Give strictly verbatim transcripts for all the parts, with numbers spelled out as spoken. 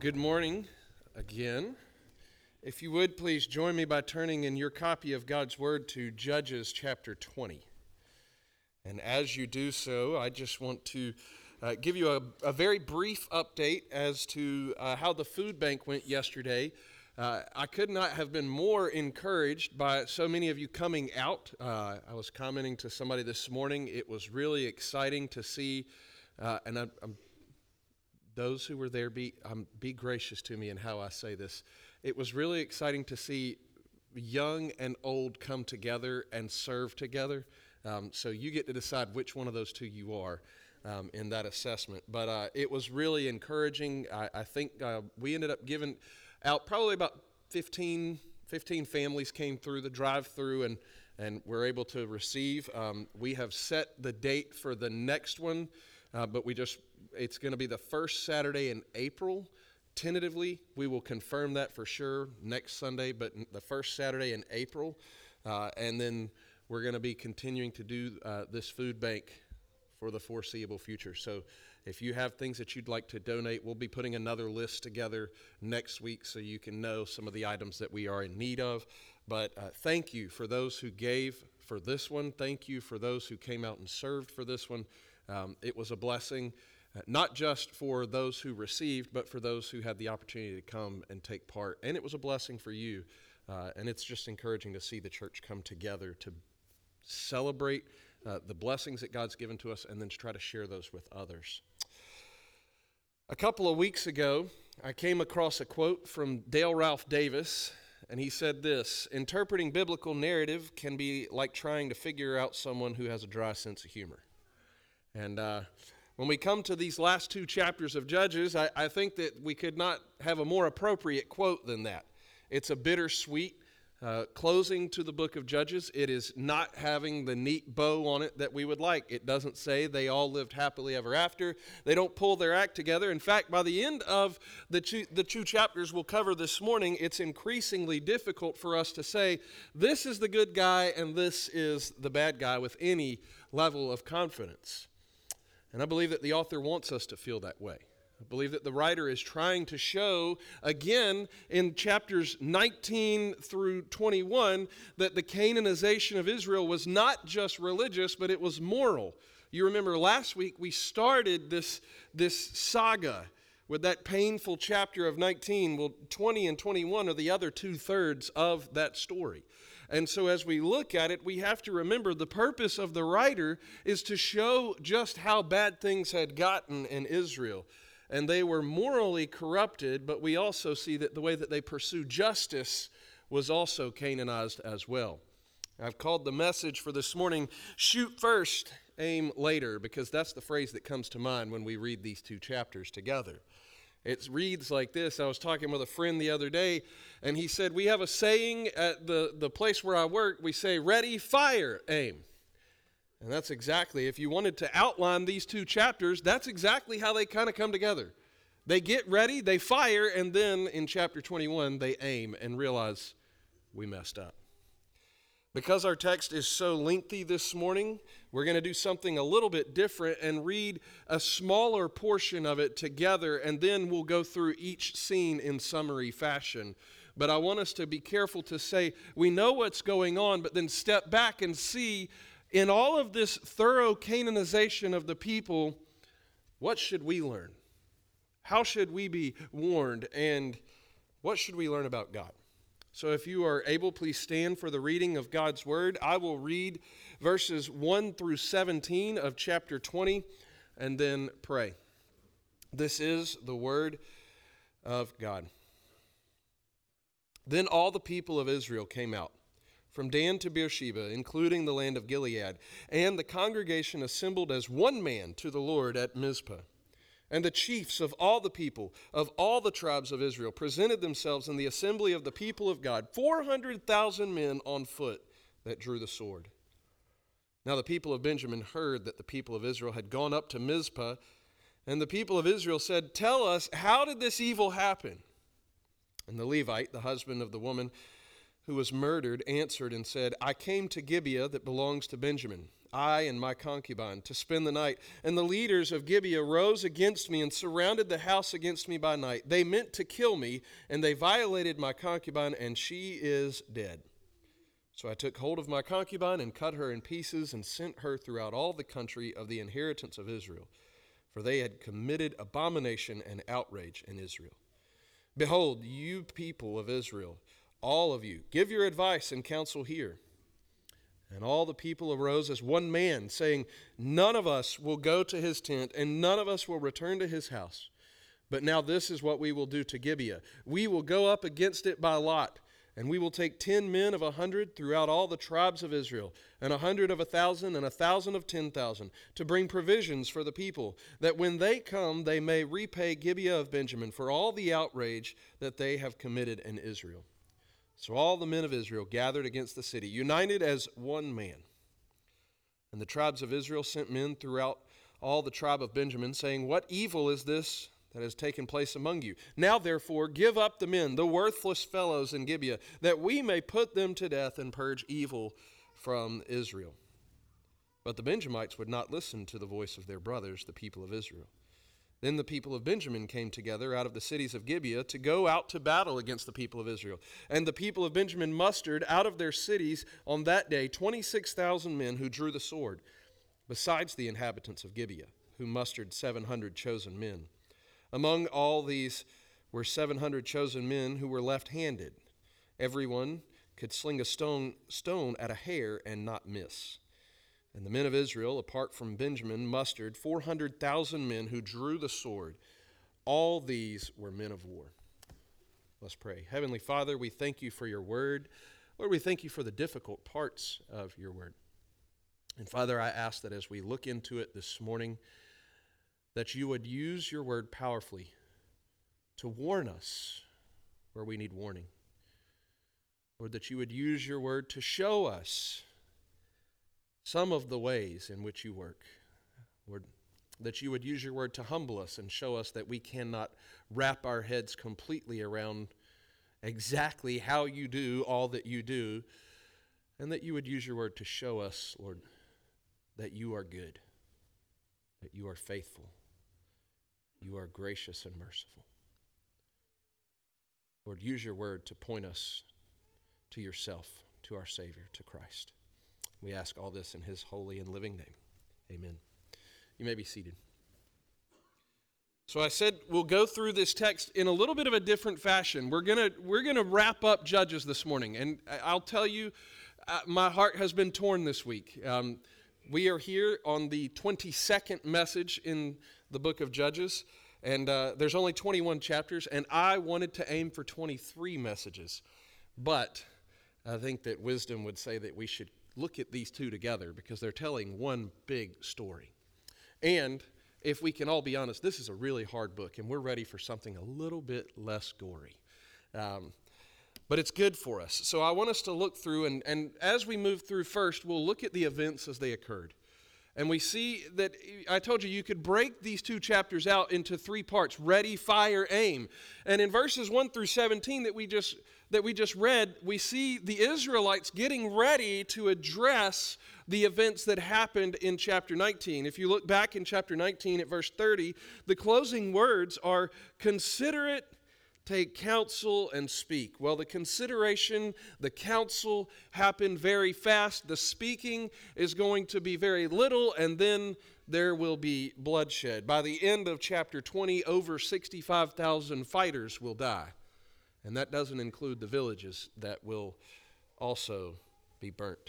Good morning again. If you would, please join me by turning in your copy of God's Word to Judges chapter twenty. And as you do so, I just want to uh, give you a, a very brief update as to uh, how the food bank went yesterday. Uh, I could not have been more encouraged by so many of you coming out. Uh, I was commenting to somebody this morning. It was really exciting to see, uh, and I, I'm Those who were there, be um, be gracious to me in how I say this. It was really exciting to see young and old come together and serve together. Um, so you get to decide which one of those two you are um, in that assessment. But uh, it was really encouraging. I, I think uh, we ended up giving out probably about fifteen, fifteen families came through the drive-through and, and were able to receive. Um, we have set the date for the next one, uh, but we just... It's going to be the first Saturday in April. Tentatively, we will confirm that for sure next Sunday, but the first Saturday in April. Uh, and then we're going to be continuing to do uh, this food bank for the foreseeable future. So if you have things that you'd like to donate, we'll be putting another list together next week so you can know some of the items that we are in need of. But uh, thank you for those who gave for this one. Thank you for those who came out and served for this one. Um, it was a blessing. Uh, not just for those who received, but for those who had the opportunity to come and take part. And it was a blessing for you. Uh, and it's just encouraging to see the church come together to celebrate uh, the blessings that God's given to us and then to try to share those with others. A couple of weeks ago, I came across a quote from Dale Ralph Davis, and he said this: "Interpreting biblical narrative can be like trying to figure out someone who has a dry sense of humor." And, uh, When we come to these last two chapters of Judges, I, I think that we could not have a more appropriate quote than that. It's a bittersweet uh, closing to the book of Judges. It is not having the neat bow on it that we would like. It doesn't say they all lived happily ever after. They don't pull their act together. In fact, by the end of the two, the two chapters we'll cover this morning, it's increasingly difficult for us to say this is the good guy and this is the bad guy with any level of confidence. And I believe that the author wants us to feel that way. I believe that the writer is trying to show, again, in chapters nineteen through twenty-one, that the Canaanization of Israel was not just religious, but it was moral. You remember last week we started this, this saga with that painful chapter of nineteen. Well, twenty and twenty-one are the other two-thirds of that story. And so as we look at it, we have to remember the purpose of the writer is to show just how bad things had gotten in Israel. And they were morally corrupted, but we also see that the way that they pursue justice was also Canaanized as well. I've called the message for this morning, "Shoot first, aim later," because that's the phrase that comes to mind when we read these two chapters together. It reads like this. I was talking with a friend the other day, and he said, we have a saying at the, the place where I work. We say, ready, fire, aim. And that's exactly, if you wanted to outline these two chapters, that's exactly how they kind of come together. They get ready, they fire, and then in chapter twenty-one, they aim and realize we messed up. Because our text is so lengthy this morning, we're going to do something a little bit different and read a smaller portion of it together, and then we'll go through each scene in summary fashion. But I want us to be careful to say, we know what's going on, but then step back and see, in all of this thorough Canaanization of the people, what should we learn? How should we be warned? And what should we learn about God? So if you are able, please stand for the reading of God's Word. I will read verses one through seventeen of chapter twenty and then pray. This is the Word of God. Then all the people of Israel came out, from Dan to Beersheba, including the land of Gilead, and the congregation assembled as one man to the Lord at Mizpah. And the chiefs of all the people, of all the tribes of Israel, presented themselves in the assembly of the people of God, four hundred thousand men on foot that drew the sword. Now the people of Benjamin heard that the people of Israel had gone up to Mizpah, and the people of Israel said, tell us, how did this evil happen? And the Levite, the husband of the woman who was murdered, answered and said, I came to Gibeah that belongs to Benjamin. I and my concubine, to spend the night. And the leaders of Gibeah rose against me and surrounded the house against me by night. They meant to kill me, and they violated my concubine, and she is dead. So I took hold of my concubine and cut her in pieces and sent her throughout all the country of the inheritance of Israel, for they had committed abomination and outrage in Israel. Behold, you people of Israel, all of you, give your advice and counsel here. And all the people arose as one man, saying, none of us will go to his tent, and none of us will return to his house. But now this is what we will do to Gibeah. We will go up against it by lot, and we will take ten men of a hundred throughout all the tribes of Israel, and a hundred of a thousand, and a thousand of ten thousand, to bring provisions for the people, that when they come they may repay Gibeah of Benjamin for all the outrage that they have committed in Israel. So all the men of Israel gathered against the city, united as one man. And the tribes of Israel sent men throughout all the tribe of Benjamin, saying, what evil is this that has taken place among you? Now therefore give up the men, the worthless fellows in Gibeah, that we may put them to death and purge evil from Israel. But the Benjamites would not listen to the voice of their brothers, the people of Israel. Then the people of Benjamin came together out of the cities of Gibeah to go out to battle against the people of Israel. And the people of Benjamin mustered out of their cities on that day twenty-six thousand men who drew the sword, besides the inhabitants of Gibeah, who mustered seven hundred chosen men. Among all these were seven hundred chosen men who were left-handed. Everyone could sling a stone, stone at a hair and not miss. And the men of Israel, apart from Benjamin, mustered four hundred thousand men who drew the sword. All these were men of war. Let's pray. Heavenly Father, we thank you for your word. Lord, we thank you for the difficult parts of your word. And Father, I ask that as we look into it this morning, that you would use your word powerfully to warn us where we need warning. Lord, that you would use your word to show us some of the ways in which you work. Lord, that you would use your word to humble us and show us that we cannot wrap our heads completely around exactly how you do all that you do, and that you would use your word to show us, Lord, that you are good, that you are faithful, you are gracious and merciful. Lord, use your word to point us to yourself, to our Savior, to Christ. We ask all this in his holy and living name. Amen. You may be seated. So I said we'll go through this text in a little bit of a different fashion. We're gonna we're gonna wrap up Judges this morning, and I'll tell you, uh, my heart has been torn this week. Um, we are here on the twenty-second message in the book of Judges, and uh, there's only twenty-one chapters, and I wanted to aim for twenty-three messages, but I think that wisdom would say that we should look at these two together because they're telling one big story. And if we can all be honest, this is a really hard book, and we're ready for something a little bit less gory. Um, but it's good for us. So I want us to look through, and, and as we move through first, we'll look at the events as they occurred. And we see that, I told you, you could break these two chapters out into three parts: ready, fire, aim. And in verses one through seventeen that we just that we just read, we see the Israelites getting ready to address the events that happened in chapter nineteen. If you look back in chapter nineteen at verse thirty, the closing words are, "Consider it, take counsel, and speak." Well, the consideration, the counsel happened very fast. The speaking is going to be very little, and then there will be bloodshed. By the end of chapter twenty, over sixty-five thousand fighters will die. And that doesn't include the villages that will also be burnt.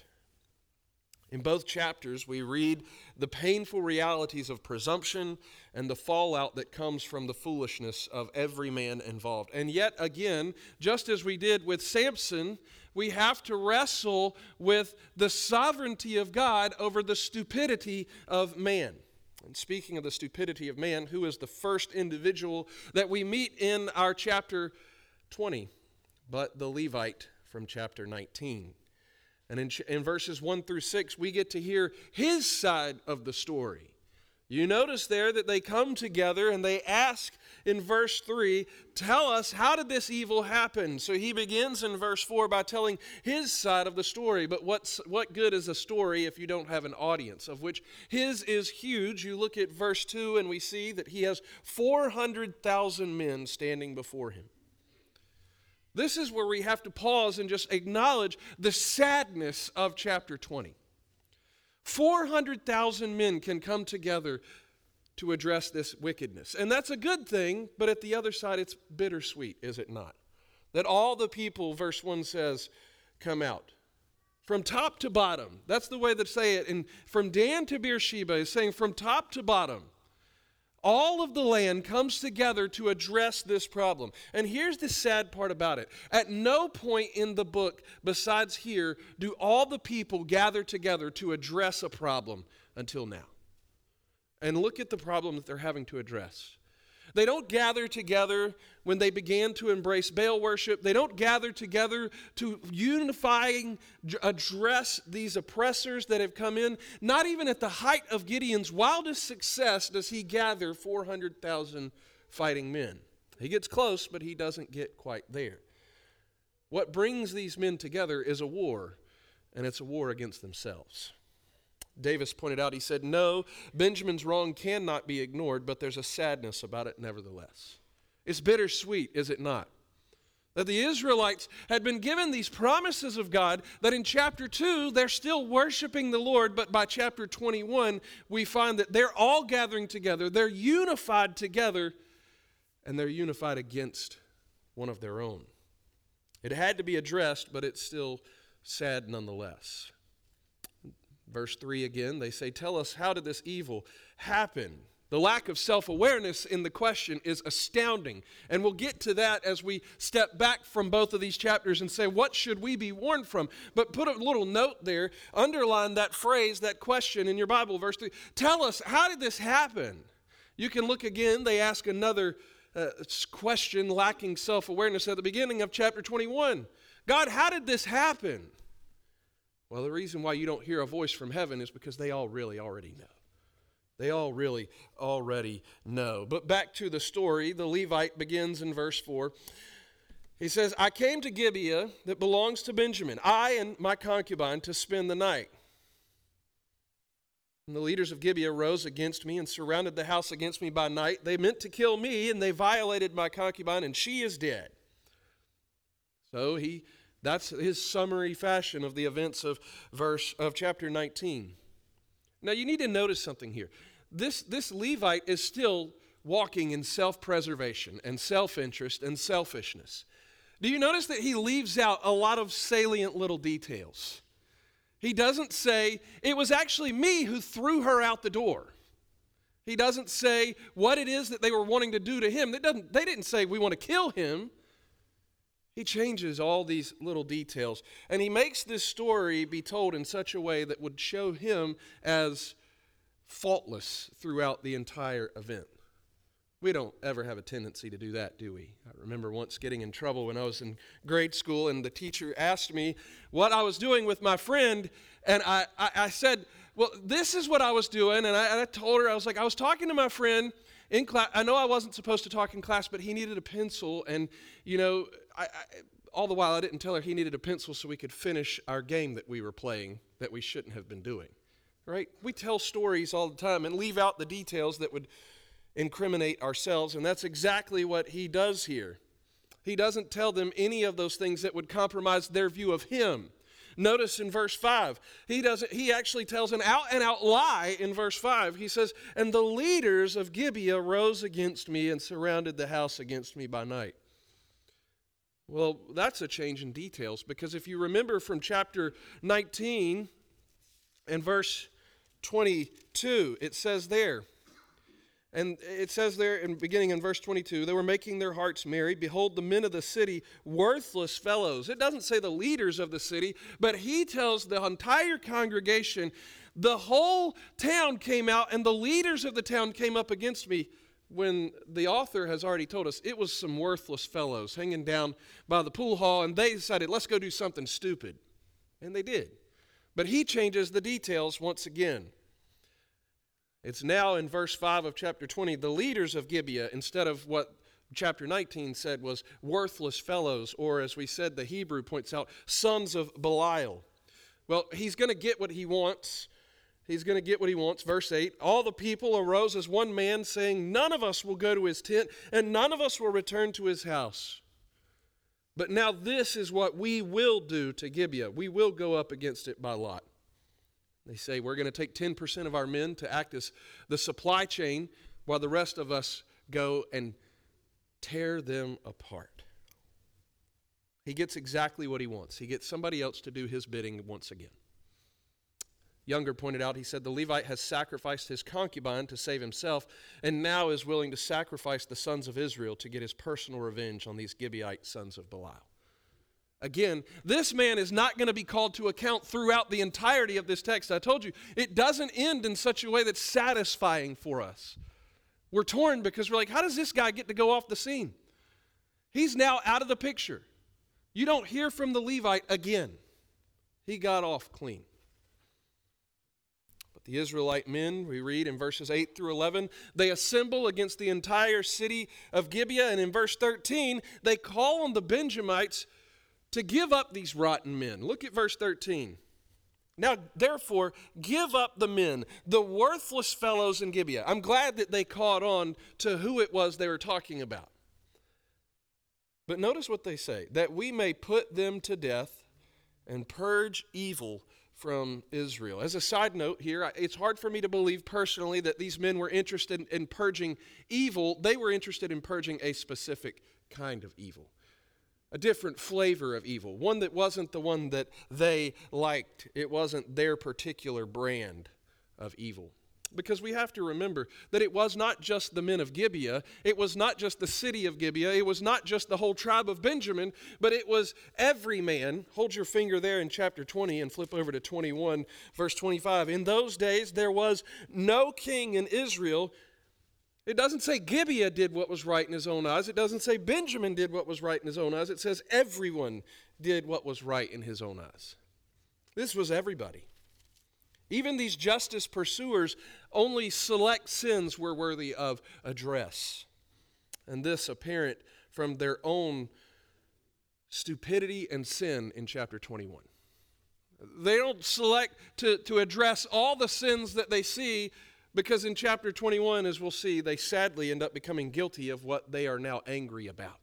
In both chapters, we read the painful realities of presumption and the fallout that comes from the foolishness of every man involved. And yet again, just as we did with Samson, we have to wrestle with the sovereignty of God over the stupidity of man. And speaking of the stupidity of man, who is the first individual that we meet in our chapter twenty, but the Levite from chapter nineteen. And in, in verses one through six, we get to hear his side of the story. You notice there that they come together and they ask in verse three, tell us, how did this evil happen? So he begins in verse four by telling his side of the story. But what's, what good is a story if you don't have an audience, of which his is huge? You look at verse two and we see that he has four hundred thousand men standing before him. This is where we have to pause and just acknowledge the sadness of chapter twenty. four hundred thousand men can come together to address this wickedness. And that's a good thing, but at the other side, it's bittersweet, is it not? That all the people, verse one says, come out. From top to bottom. That's the way that say it. And from Dan to Beersheba is saying from top to bottom. All of the land comes together to address this problem. And here's the sad part about it. At no point in the book, besides here, do all the people gather together to address a problem until now. And look at the problem that they're having to address. They don't gather together when they began to embrace Baal worship. They don't gather together to unifying address these oppressors that have come in. Not even at the height of Gideon's wildest success does he gather four hundred thousand fighting men. He gets close, but he doesn't get quite there. What brings these men together is a war, and it's a war against themselves. Davis pointed out, he said, no, Benjamin's wrong cannot be ignored, but there's a sadness about it nevertheless. It's bittersweet, is it not? That the Israelites had been given these promises of God, that in chapter two, they're still worshiping the Lord, but by chapter twenty-one, we find that they're all gathering together, they're unified together, and they're unified against one of their own. It had to be addressed, but it's still sad nonetheless. Verse three again, they say, tell us, how did this evil happen? The lack of self-awareness in the question is astounding. And we'll get to that as we step back from both of these chapters and say, what should we be warned from? But put a little note there, underline that phrase, that question in your Bible, verse three. Tell us, how did this happen? You can look again, they ask another uh, question lacking self-awareness at the beginning of chapter twenty-one. God, how did this happen? Well, the reason why you don't hear a voice from heaven is because they all really already know. They all really already know. But back to the story, the Levite begins in verse four. He says, I came to Gibeah that belongs to Benjamin, I and my concubine, to spend the night. And the leaders of Gibeah rose against me and surrounded the house against me by night. They meant to kill me, and they violated my concubine, and she is dead. So he... That's his summary fashion of the events of verse of chapter nineteen. Now you need to notice something here. This, this Levite is still walking in self-preservation and self-interest and selfishness. Do you notice that he leaves out a lot of salient little details? He doesn't say, it was actually me who threw her out the door. He doesn't say what it is that they were wanting to do to him. They, doesn't, they didn't say, we want to kill him. He changes all these little details, and he makes this story be told in such a way that would show him as faultless throughout the entire event. We don't ever have a tendency to do that, do we? I remember once getting in trouble when I was in grade school, and the teacher asked me what I was doing with my friend, and I, I, I said, well, this is what I was doing, and I, and I told her, I was like, I was talking to my friend in class. I know I wasn't supposed to talk in class, but he needed a pencil, and, you know, I, I, all the while I didn't tell her he needed a pencil so we could finish our game that we were playing that we shouldn't have been doing, right? We tell stories all the time and leave out the details that would incriminate ourselves, and that's exactly what he does here. He doesn't tell them any of those things that would compromise their view of him. Notice in verse five, he doesn't. He actually tells an out-and-out lie in verse five. He says, and the leaders of Gibeah rose against me and surrounded the house against me by night. Well, that's a change in details, because if you remember from chapter nineteen and verse twenty-two, it says there, and it says there in beginning in verse twenty-two, they were making their hearts merry. Behold, the men of the city, worthless fellows. It doesn't say the leaders of the city, but he tells the entire congregation, the whole town came out, and the leaders of the town came up against me. When the author has already told us it was some worthless fellows hanging down by the pool hall, and they decided, let's go do something stupid. And they did. But he changes the details once again. It's now in verse five of chapter twenty, the leaders of Gibeah, instead of what chapter nineteen said was worthless fellows, or as we said, the Hebrew points out, sons of Belial. Well, he's going to get what he wants. He's going to get what he wants. Verse eight, all the people arose as one man, saying, none of us will go to his tent, and none of us will return to his house. But now this is what we will do to Gibeah. We will go up against it by lot. They say, we're going to take ten percent of our men to act as the supply chain, while the rest of us go and tear them apart. He gets exactly what he wants. He gets somebody else to do his bidding once again. Younger pointed out, he said, the Levite has sacrificed his concubine to save himself, and now is willing to sacrifice the sons of Israel to get his personal revenge on these Gibeonite sons of Belial. Again, this man is not going to be called to account throughout the entirety of this text. I told you, it doesn't end in such a way that's satisfying for us. We're torn because we're like, how does this guy get to go off the scene? He's now out of the picture. You don't hear from the Levite again. He got off clean. The Israelite men, we read in verses eight through eleven, they assemble against the entire city of Gibeah. And in verse thirteen, they call on the Benjamites to give up these rotten men. Look at verse thirteen. Now, therefore, give up the men, the worthless fellows in Gibeah. I'm glad that they caught on to who it was they were talking about. But notice what they say, that we may put them to death and purge evil from Israel. As a side note here, it's hard for me to believe personally that these men were interested in, in purging evil. They were interested in purging a specific kind of evil, a different flavor of evil, one that wasn't the one that they liked. It wasn't their particular brand of evil. Because we have to remember that it was not just the men of Gibeah, it was not just the city of Gibeah, it was not just the whole tribe of Benjamin, but it was every man. Hold your finger there in chapter twenty and flip over to twenty-one, verse twenty-five. In those days there was no king in Israel. It doesn't say Gibeah did what was right in his own eyes. It doesn't say Benjamin did what was right in his own eyes. It says everyone did what was right in his own eyes. This was everybody. Even these justice pursuers, only select sins were worthy of address. And this apparent from their own stupidity and sin in chapter twenty-one. They don't select to, to address all the sins that they see, because in chapter twenty-one, as we'll see, they sadly end up becoming guilty of what they are now angry about.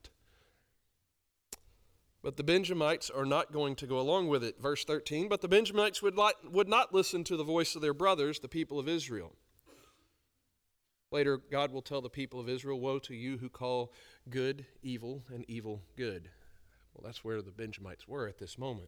But the Benjamites are not going to go along with it. Verse thirteen, but the Benjamites would not, would not listen to the voice of their brothers, the people of Israel. Later, God will tell the people of Israel, woe to you who call good evil and evil good. Well, that's where the Benjamites were at this moment.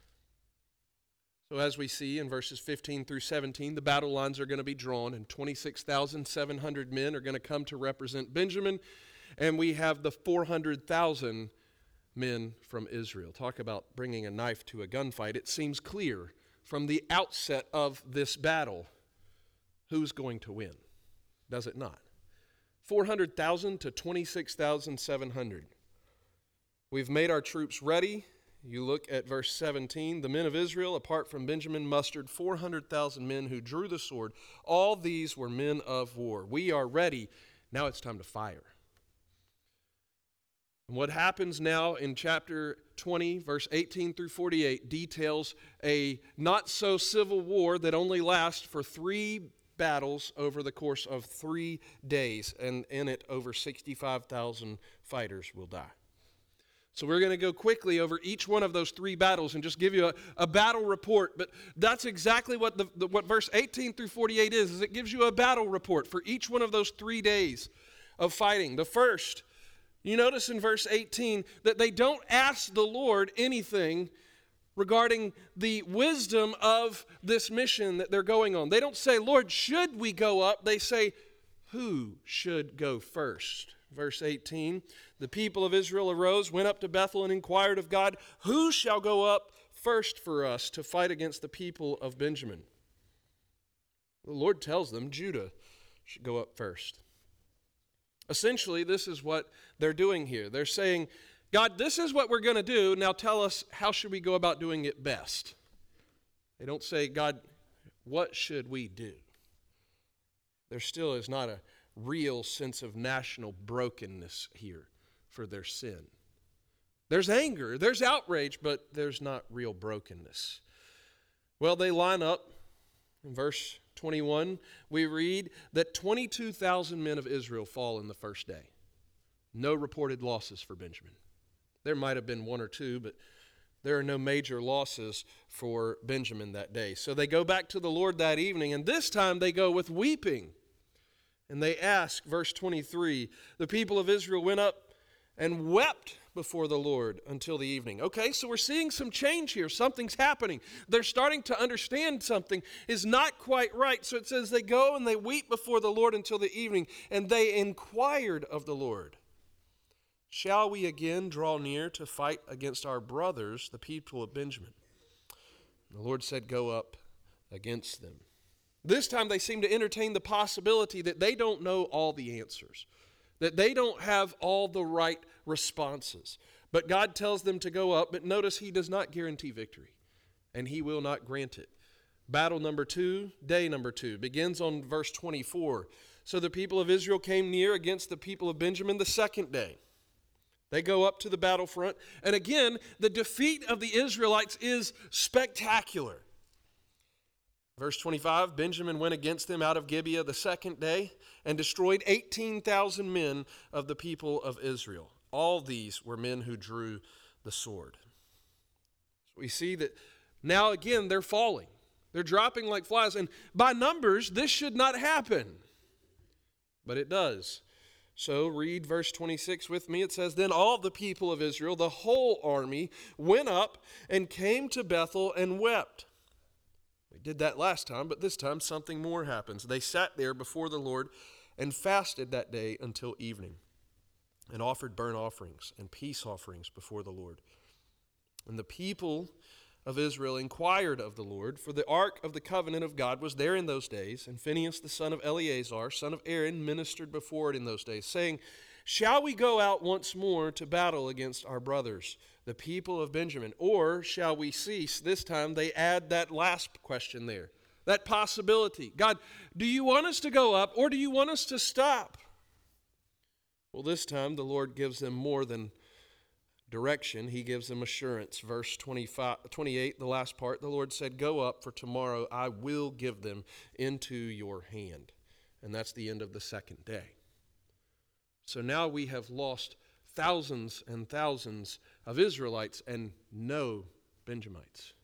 So as we see in verses fifteen through seventeen, the battle lines are going to be drawn, and twenty-six thousand seven hundred men are going to come to represent Benjamin, and we have the four hundred thousand men from Israel. Talk about bringing a knife to a gunfight. It seems clear from the outset of this battle who's going to win, does it not? four hundred thousand to twenty-six thousand seven hundred. We've made our troops ready. You look at verse seventeen. The men of Israel, apart from Benjamin, mustered four hundred thousand men who drew the sword. All these were men of war. We are ready. Now it's time to fire. And what happens now in chapter twenty, verse eighteen through forty-eight, details a not-so-civil war that only lasts for three battles over the course of three days. And in it, over sixty-five thousand fighters will die. So we're going to go quickly over each one of those three battles and just give you a, a battle report. But that's exactly what the, the what verse eighteen through forty-eight is, is it gives you a battle report for each one of those three days of fighting. The first, you notice in verse eighteen that they don't ask the Lord anything regarding the wisdom of this mission that they're going on. They don't say, Lord, should we go up? They say, who should go first? Verse eighteen, the people of Israel arose, went up to Bethel and inquired of God, who shall go up first for us to fight against the people of Benjamin? The Lord tells them Judah should go up first. Essentially, this is what they're doing here. They're saying, God, this is what we're going to do. Now tell us, how should we go about doing it best? They don't say, God, what should we do? there still is not a real sense of national brokenness here for their sin. There's anger, there's outrage, but there's not real brokenness. Well, they line up. In verse twenty-one, we read that twenty-two thousand men of Israel fall in the first day. No reported losses for Benjamin. There might have been one or two, but there are no major losses for Benjamin that day. So they go back to the Lord that evening, and this time they go with weeping. And they ask, verse twenty-three, the people of Israel went up and wept before the Lord until the evening. Okay, so we're seeing some change here. Something's happening. They're starting to understand something is not quite right. So it says they go and they weep before the Lord until the evening, and they inquired of the Lord, shall we again draw near to fight against our brothers, the people of Benjamin? And the Lord said, go up against them. This time they seem to entertain the possibility that they don't know all the answers, that they don't have all the right responses. But God tells them to go up, but notice he does not guarantee victory, and he will not grant it. Battle number two, day number two, begins on verse twenty-four. So the people of Israel came near against the people of Benjamin the second day. They go up to the battlefront, and again, the defeat of the Israelites is spectacular. Verse twenty-five, Benjamin went against them out of Gibeah the second day and destroyed eighteen thousand men of the people of Israel. All these were men who drew the sword. So we see that now again they're falling. They're dropping like flies, and by numbers this should not happen, but it does. So read verse twenty-six with me. It says, then all the people of Israel, the whole army, went up and came to Bethel and wept. We did that last time, but this time something more happens. They sat there before the Lord and fasted that day until evening and offered burnt offerings and peace offerings before the Lord. And the people of Israel inquired of the Lord, for the ark of the covenant of God was there in those days, and Phinehas the son of Eleazar, son of Aaron, ministered before it in those days, saying, shall we go out once more to battle against our brothers, the people of Benjamin, or shall we cease? This time they add that last question there, that possibility. God, do you want us to go up, or do you want us to stop? Well, this time the Lord gives them more than direction. He gives them assurance. Verse twenty-five, twenty-eight, the last part, the Lord said, go up, for tomorrow I will give them into your hand. And that's the end of the second day. So now we have lost thousands and thousands of Israelites and no Benjamites.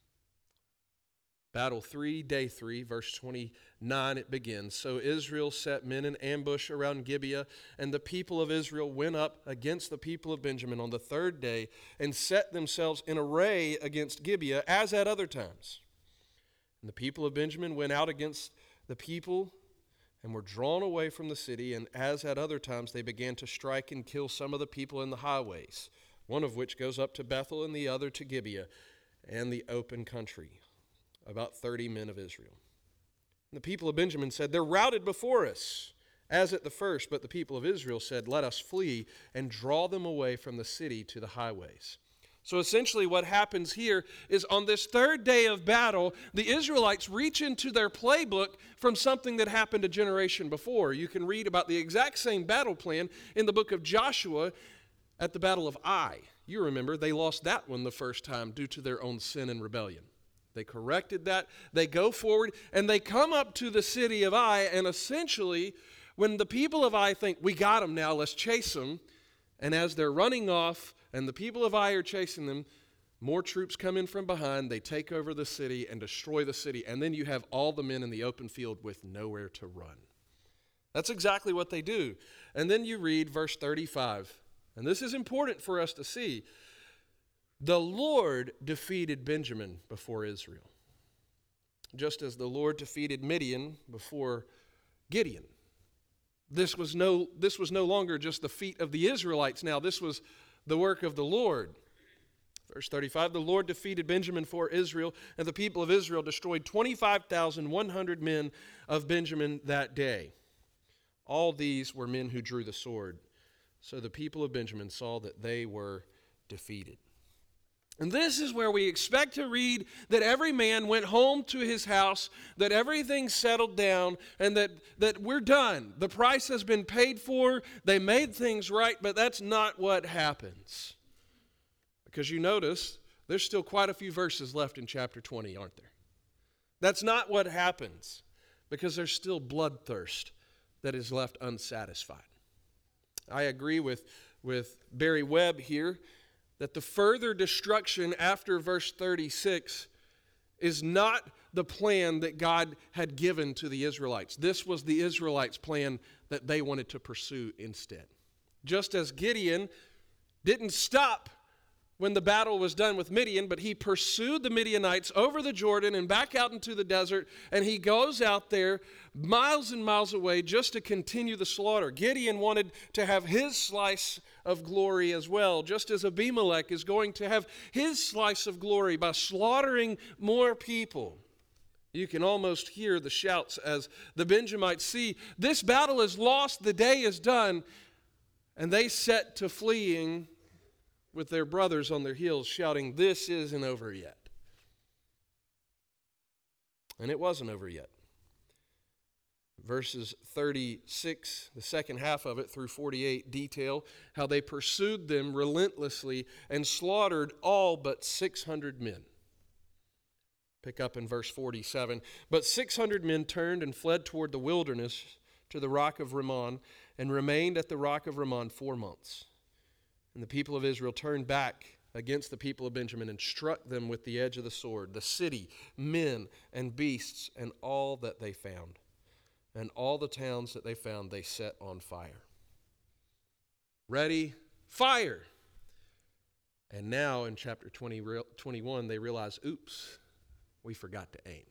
Battle three, day three, verse twenty-nine, it begins. So Israel set men in ambush around Gibeah, and the people of Israel went up against the people of Benjamin on the third day and set themselves in array against Gibeah as at other times. And the people of Benjamin went out against the people and were drawn away from the city, and as at other times they began to strike and kill some of the people in the highways, one of which goes up to Bethel and the other to Gibeah and the open country, about thirty men of Israel. And the people of Benjamin said, they're routed before us, as at the first, but the people of Israel said, let us flee and draw them away from the city to the highways. So essentially what happens here is on this third day of battle, the Israelites reach into their playbook from something that happened a generation before. You can read about the exact same battle plan in the book of Joshua at the Battle of Ai. You remember they lost that one the first time due to their own sin and rebellion. They corrected that. They go forward and they come up to the city of Ai, and essentially when the people of Ai think, we got them now, let's chase them, and as they're running off, and the people of Ai are chasing them, more troops come in from behind, they take over the city and destroy the city, and then you have all the men in the open field with nowhere to run. That's exactly what they do. And then you read verse thirty-five, and this is important for us to see. The Lord defeated Benjamin before Israel, just as the Lord defeated Midian before Gideon. This was no, this was no longer just the feat of the Israelites now, this was the work of the Lord. Verse thirty-five, the Lord defeated Benjamin for Israel, and the people of Israel destroyed twenty-five thousand one hundred men of Benjamin that day. All these were men who drew the sword. So the people of Benjamin saw that they were defeated. And this is where we expect to read that every man went home to his house, that everything settled down, and that, that we're done. The price has been paid for. They made things right, but that's not what happens. Because you notice, there's still quite a few verses left in chapter twenty, aren't there? That's not what happens, because there's still bloodthirst that is left unsatisfied. I agree with, with Barry Webb here, that the further destruction after verse thirty-six is not the plan that God had given to the Israelites. This was the Israelites' plan that they wanted to pursue instead. Just as Gideon didn't stop when the battle was done with Midian, but he pursued the Midianites over the Jordan and back out into the desert, and he goes out there miles and miles away just to continue the slaughter. Gideon wanted to have his slice of glory as well, just as Abimelech is going to have his slice of glory by slaughtering more people. You can almost hear the shouts as the Benjamites see this battle is lost, the day is done, and they set to fleeing with their brothers on their heels, shouting, "This isn't over yet." And it wasn't over yet. Verses thirty-six, the second half of it, through forty-eight, detail how they pursued them relentlessly and slaughtered all but six hundred men. Pick up in verse forty-seven. But six hundred men turned and fled toward the wilderness to the rock of Rimmon and remained at the rock of Rimmon four months. And the people of Israel turned back against the people of Benjamin and struck them with the edge of the sword, the city, men, and beasts, and all that they found. And all the towns that they found they set on fire. Ready, fire! And now in chapter twenty, twenty-one, they realize, oops, we forgot to aim.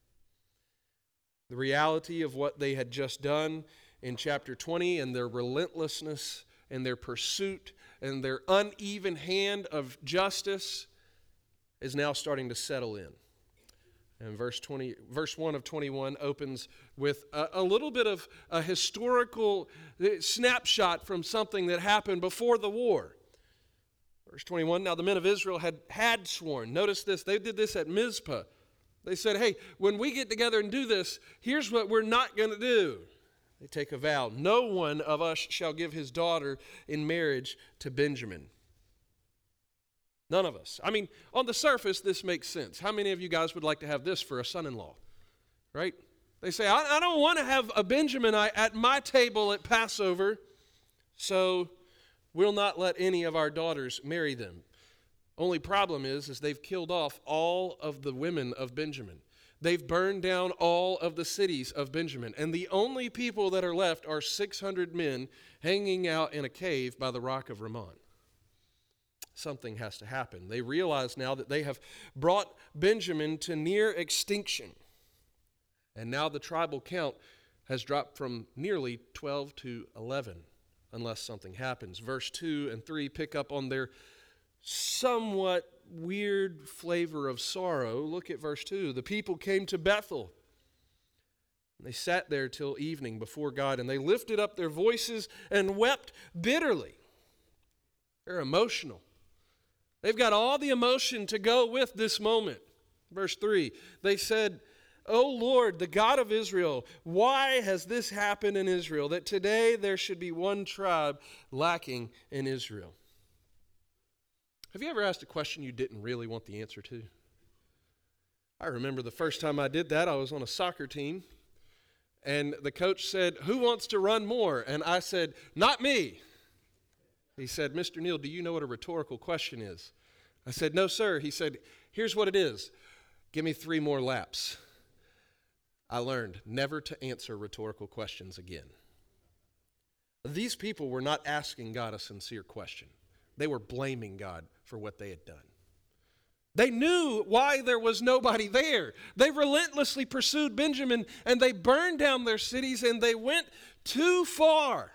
The reality of what they had just done in chapter twenty and their relentlessness and their pursuit and their uneven hand of justice is now starting to settle in. And verse twenty, verse one of twenty-one opens with a, a little bit of a historical snapshot from something that happened before the war. Verse twenty-one, now the men of Israel had, had sworn. Notice this, they did this at Mizpah. They said, hey, when we get together and do this, here's what we're not going to do. They take a vow. No one of us shall give his daughter in marriage to Benjamin. None of us. I mean, on the surface, this makes sense. How many of you guys would like to have this for a son-in-law? Right? They say, I, I don't want to have a Benjaminite at my table at Passover, so we'll not let any of our daughters marry them. Only problem is, is they've killed off all of the women of Benjamin. They've burned down all of the cities of Benjamin. And the only people that are left are six hundred men hanging out in a cave by the rock of Rimmon. Something has to happen. They realize now that they have brought Benjamin to near extinction. And now the tribal count has dropped from nearly twelve to eleven, unless something happens. Verse two and three pick up on their somewhat weird flavor of sorrow. Look at verse two. The people came to Bethel. They sat there till evening before God, and they lifted up their voices and wept bitterly. They're emotional. They've got all the emotion to go with this moment. Verse three, they said, O Lord, the God of Israel, why has this happened in Israel, that today there should be one tribe lacking in Israel? Have you ever asked a question you didn't really want the answer to? I remember the first time I did that, I was on a soccer team, and the coach said, who wants to run more? And I said, not me. He said, Mister Neal, do you know what a rhetorical question is? I said, no, sir. He said, here's what it is. Give me three more laps. I learned never to answer rhetorical questions again. These people were not asking God a sincere question. They were blaming God for what they had done. They knew why there was nobody there. They relentlessly pursued Benjamin, and they burned down their cities, and they went too far.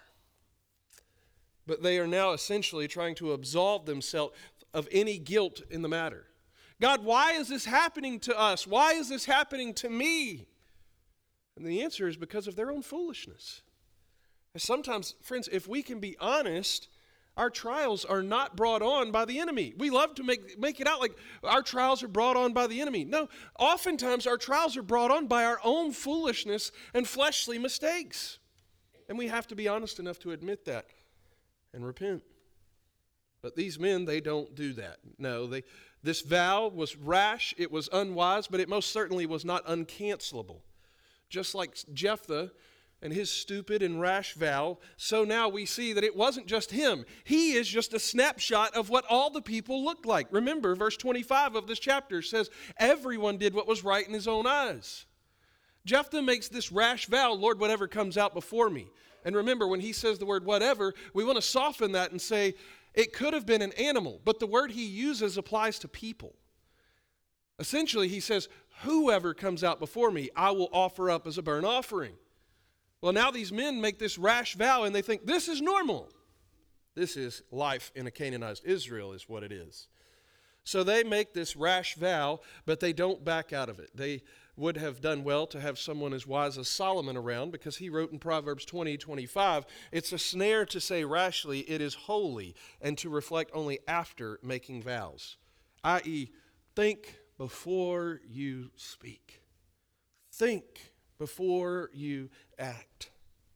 But they are now essentially trying to absolve themselves of any guilt in the matter. God, why is this happening to us? Why is this happening to me? And the answer is because of their own foolishness. And sometimes, friends, if we can be honest, Our trials are not brought on by the enemy. We love to make, make it out like our trials are brought on by the enemy. No, oftentimes our trials are brought on by our own foolishness and fleshly mistakes. And we have to be honest enough to admit that and repent. But these men, they don't do that. No, they, this vow was rash, it was unwise, but it most certainly was not uncancelable. Just like Jephthah and his stupid and rash vow, so now we see that it wasn't just him. He is just a snapshot of what all the people looked like. Remember, verse twenty-five of this chapter says, everyone did what was right in his own eyes. Jephthah makes this rash vow, Lord, whatever comes out before me. And remember, when he says the word whatever, we want to soften that and say, it could have been an animal, but the word he uses applies to people. Essentially, he says, whoever comes out before me, I will offer up as a burnt offering. Well, now these men make this rash vow and they think this is normal. This is life in a Canaanized Israel is what it is. So they make this rash vow, but they don't back out of it. They would have done well to have someone as wise as Solomon around, because he wrote in Proverbs twenty twenty-five, it's a snare to say rashly, it is holy, and to reflect only after making vows. that is, think before you speak. Think before you act.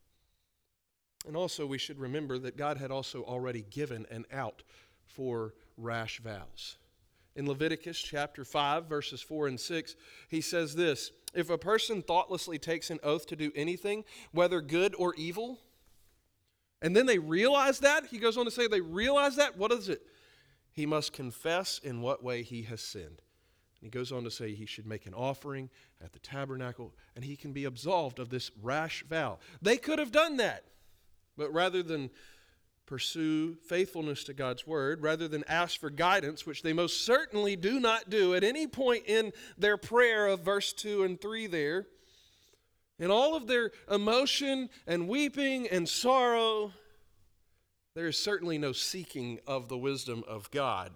And also we should remember that God had also already given an out for rash vows. In Leviticus chapter five, verses four and six, he says this, if a person thoughtlessly takes an oath to do anything, whether good or evil, and then they realize that, he goes on to say they realize that, what is it? He must confess in what way he has sinned. And he goes on to say he should make an offering at the tabernacle, and he can be absolved of this rash vow. They could have done that, but rather than pursue faithfulness to God's word, rather than ask for guidance, which they most certainly do not do at any point in their prayer of verse two and three there, in all of their emotion and weeping and sorrow, there is certainly no seeking of the wisdom of God.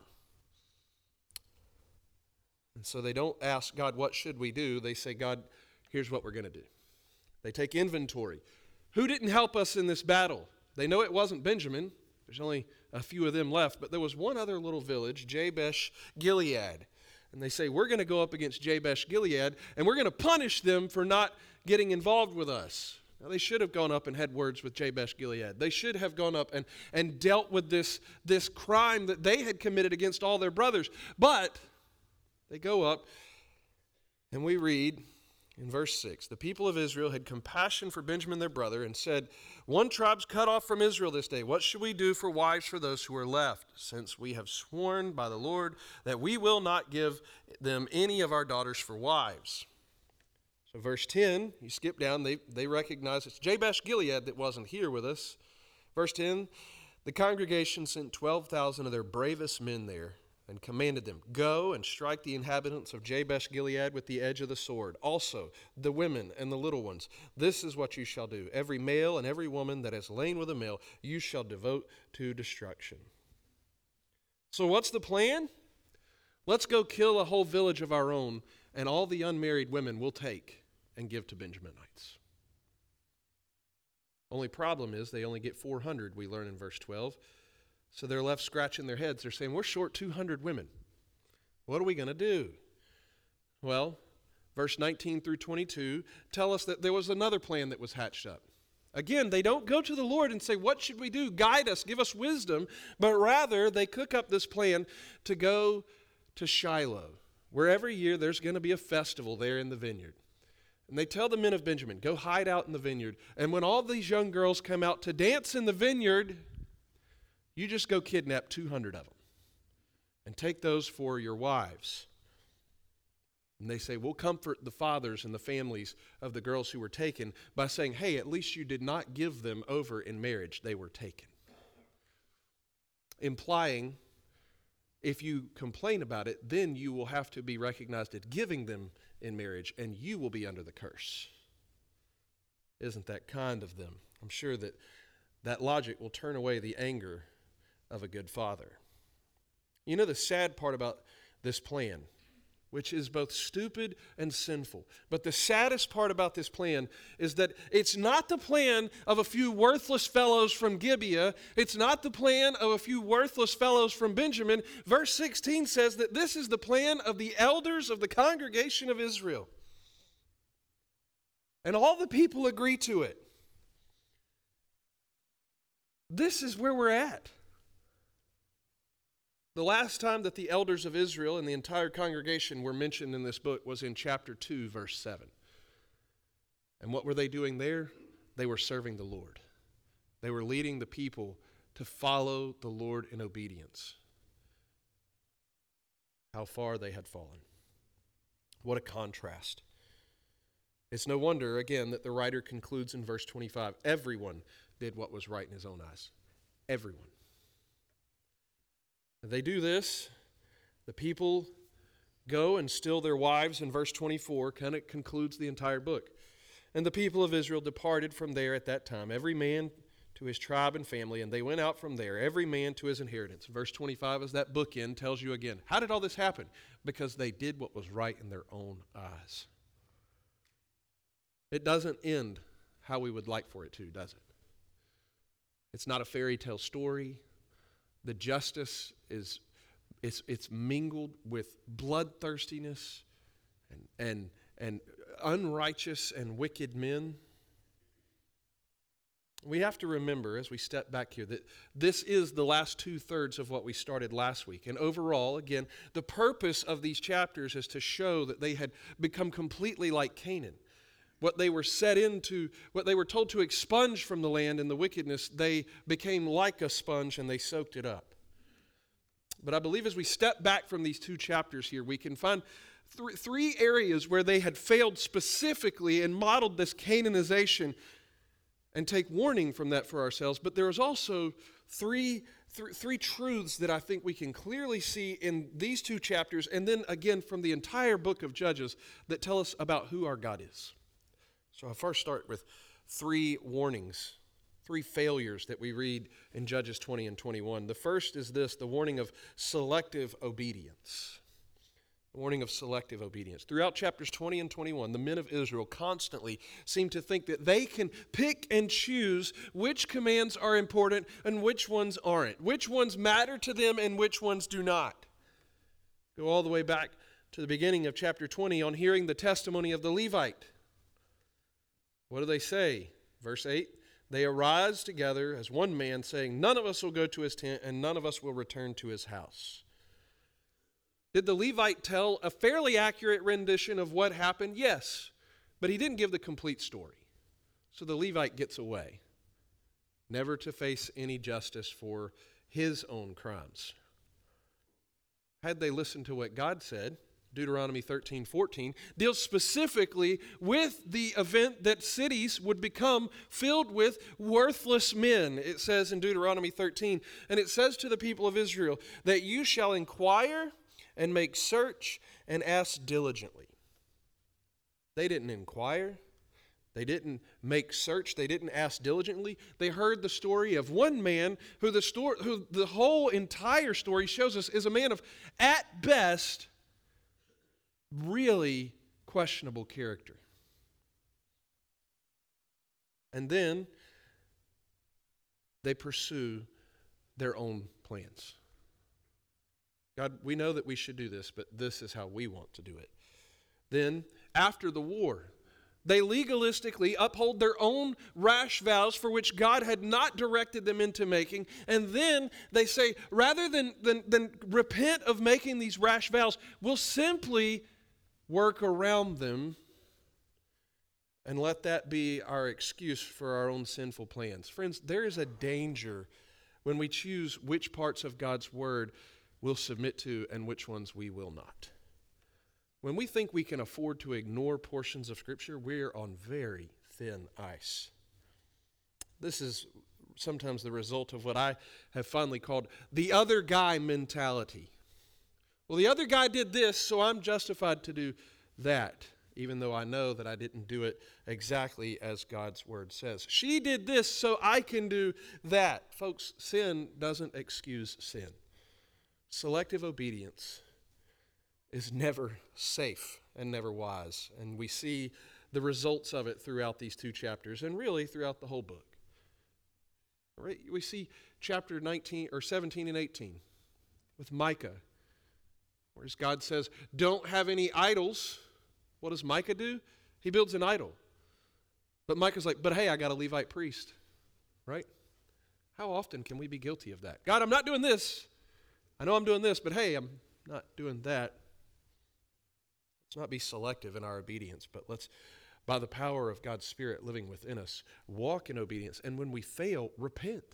And so they don't ask God, what should we do? They say, God, here's what we're going to do. They take inventory. Who didn't help us in this battle? They know it wasn't Benjamin. There's only a few of them left. But there was one other little village, Jabesh Gilead. And they say, we're going to go up against Jabesh Gilead, and we're going to punish them for not getting involved with us. Now, they should have gone up and had words with Jabesh Gilead. They should have gone up and, and dealt with this, this crime that they had committed against all their brothers. But they go up, and we read in verse six, the people of Israel had compassion for Benjamin their brother and said, one tribe's cut off from Israel this day. What should we do for wives for those who are left, since we have sworn by the Lord that we will not give them any of our daughters for wives? So verse ten, you skip down, they, they recognize it's Jabesh Gilead that wasn't here with us. Verse ten, the congregation sent twelve thousand of their bravest men there, and commanded them, go and strike the inhabitants of Jabesh Gilead with the edge of the sword. Also, the women and the little ones. This is what you shall do. Every male and every woman that has lain with a male, you shall devote to destruction. So what's the plan? Let's go kill a whole village of our own, and all the unmarried women we'll take and give to Benjaminites. Only problem is they only get four hundred, we learn in verse twelve. So they're left scratching their heads. They're saying, we're short two hundred women. What are we going to do? Well, verse nineteen through twenty-two tell us that there was another plan that was hatched up. Again, they don't go to the Lord and say, what should we do? Guide us, give us wisdom. But rather, they cook up this plan to go to Shiloh, where every year there's going to be a festival there in the vineyard. And they tell the men of Benjamin, go hide out in the vineyard. And when all these young girls come out to dance in the vineyard, you just go kidnap two hundred of them and take those for your wives. And they say, we'll comfort the fathers and the families of the girls who were taken by saying, hey, at least you did not give them over in marriage. They were taken. Implying, if you complain about it, then you will have to be recognized as giving them in marriage, and you will be under the curse. Isn't that kind of them? I'm sure that that logic will turn away the anger of a good father. You know the sad part about this plan, which is both stupid and sinful. But the saddest part about this plan is that it's not the plan of a few worthless fellows from Gibeah. It's not the plan of a few worthless fellows from Benjamin. Verse sixteen says that this is the plan of the elders of the congregation of Israel. And all the people agree to it. This is where we're at. The last time that the elders of Israel and the entire congregation were mentioned in this book was in chapter two, verse seven. And what were they doing there? They were serving the Lord. They were leading the people to follow the Lord in obedience. How far they had fallen. What a contrast. It's no wonder, again, that the writer concludes in verse twenty-five, everyone did what was right in his own eyes. Everyone. They do this. The people go and steal their wives in verse twenty-four, kind of concludes the entire book. And the people of Israel departed from there at that time, every man to his tribe and family, and they went out from there, every man to his inheritance. Verse twenty-five, as that bookend, tells you again, how did all this happen? Because they did what was right in their own eyes. It doesn't end how we would like for it to, does it? It's not a fairy tale story. The justice is it's, it's mingled with bloodthirstiness and, and, and unrighteous and wicked men. We have to remember as we step back here that this is the last two-thirds of what we started last week. And overall, again, the purpose of these chapters is to show that they had become completely like Canaan. What they were set into, what they were told to expunge from the land and the wickedness, they became like a sponge and they soaked it up. But I believe as we step back from these two chapters here, we can find th- three areas where they had failed specifically and modeled this Canaanization and take warning from that for ourselves. But there is also three, th- three truths that I think we can clearly see in these two chapters and then again from the entire book of Judges that tell us about who our God is. So I'll first start with three warnings, three failures that we read in Judges twenty and twenty-one. The first is this, the warning of selective obedience. The warning of selective obedience. Throughout chapters twenty and twenty-one, the men of Israel constantly seem to think that they can pick and choose which commands are important and which ones aren't, which ones matter to them and which ones do not. Go all the way back to the beginning of chapter twenty on hearing the testimony of the Levite. What do they say? Verse eight, they arise together as one man, saying, none of us will go to his tent, and none of us will return to his house. Did the Levite tell a fairly accurate rendition of what happened? Yes, but he didn't give the complete story. So the Levite gets away, never to face any justice for his own crimes. Had they listened to what God said, Deuteronomy thirteen fourteen deals specifically with the event that cities would become filled with worthless men. It says in Deuteronomy thirteen, and it says to the people of Israel that you shall inquire and make search and ask diligently. They didn't inquire. They didn't make search. They didn't ask diligently. They heard the story of one man who the story, who the whole entire story shows us is a man of, at best, really questionable character. And then they pursue their own plans. God, we know that we should do this, but this is how we want to do it. Then, after the war, they legalistically uphold their own rash vows for which God had not directed them into making. And then they say, rather than, than, than repent of making these rash vows, we'll simply work around them and let that be our excuse for our own sinful plans. Friends, there is a danger when we choose which parts of God's word we'll submit to and which ones we will not. When we think we can afford to ignore portions of Scripture, we're on very thin ice. This is sometimes the result of what I have finally called the other guy mentality. Well, the other guy did this, so I'm justified to do that, even though I know that I didn't do it exactly as God's word says. She did this, so I can do that. Folks, sin doesn't excuse sin. Selective obedience is never safe and never wise. And we see the results of it throughout these two chapters and really throughout the whole book. Right? We see chapter nineteen or seventeen and eighteen with Micah, whereas God says, don't have any idols. What does Micah do? He builds an idol. But Micah's like, but hey, I got a Levite priest. Right? How often can we be guilty of that? God, I'm not doing this. I know I'm doing this, but hey, I'm not doing that. Let's not be selective in our obedience, but let's, by the power of God's Spirit living within us, walk in obedience. And when we fail, repent.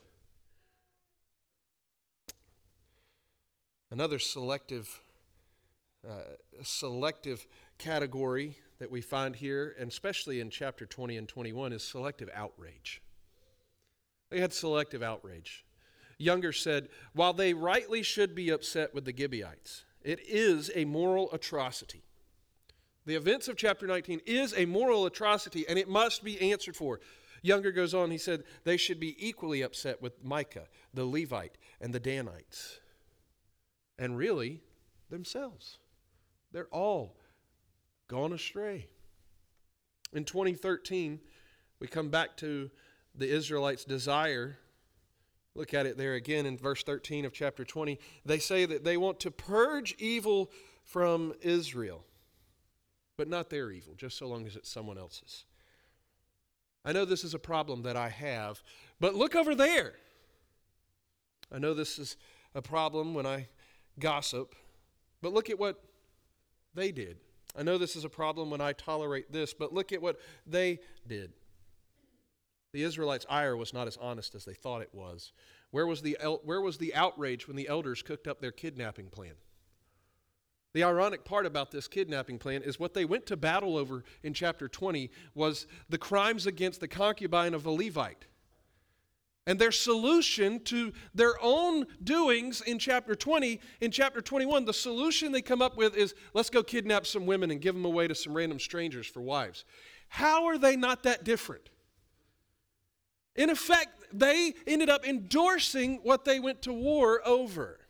Another selective, uh, selective category that we find here, and especially in chapter twenty and twenty-one, is selective outrage. They had selective outrage. Younger said, while they rightly should be upset with the Gibeonites, it is a moral atrocity. The events of chapter nineteen is a moral atrocity, and it must be answered for. Younger goes on, he said, they should be equally upset with Micah, the Levite, and the Danites. And really, themselves. They're all gone astray. In twenty thirteen, we come back to the Israelites' desire. Look at it there again in verse thirteen of chapter twenty. They say that they want to purge evil from Israel, but not their evil, just so long as it's someone else's. I know this is a problem that I have, but look over there. I know this is a problem when I gossip, but look at what they did. I know this is a problem when I tolerate this, but look at what they did. The Israelites' ire was not as honest as they thought it was. Where was the el- where was the outrage when the elders cooked up their kidnapping plan? The ironic part about this kidnapping plan is what they went to battle over in chapter twenty was the crimes against the concubine of a Levite. And their solution to their own doings in chapter twenty, in chapter twenty-one, the solution they come up with is, let's go kidnap some women and give them away to some random strangers for wives. How are they not that different? In effect, they ended up endorsing what they went to war over.